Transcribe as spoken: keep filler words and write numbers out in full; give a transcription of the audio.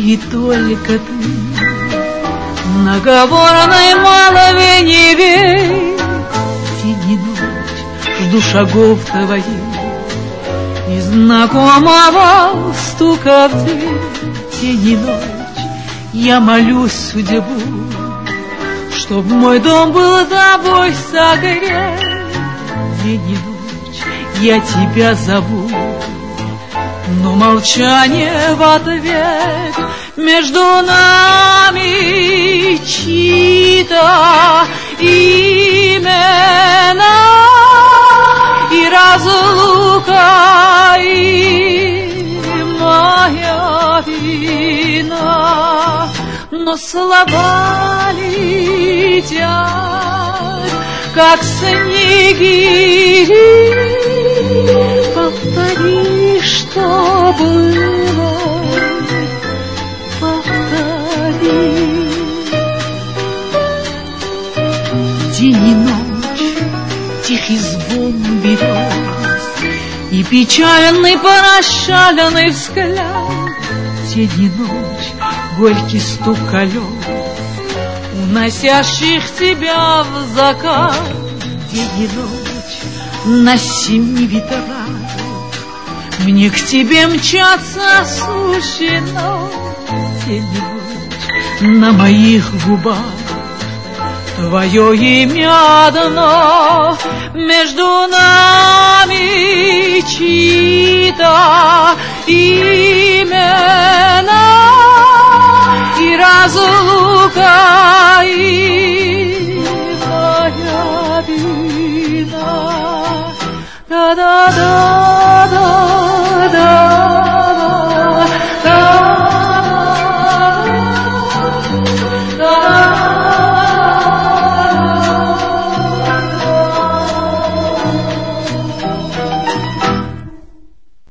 и только ты. Наговорной молве не верь, день и ночь жду шагов твоих и знакомого стука в дверь. День и ночь я молюсь судьбу, чтоб мой дом был тобой согрет. День и ночь я тебя зову, но молчание в ответ. Между нами чьи-то имена и разлука, и моя вина. Но слова летят, как снеги. Повтори, что было, повтори. День и ночь, тихий звон берез и печальный прощальный взгляд. День и ночь, горький стук колес, уносящих тебя в закат. День и ночь, на семи ветрах мне к тебе мчаться суждено. День и ночь, на моих губах твое имя одно. Между нами чьи-то имена и разлука, и моя вина. Да-да-да-да.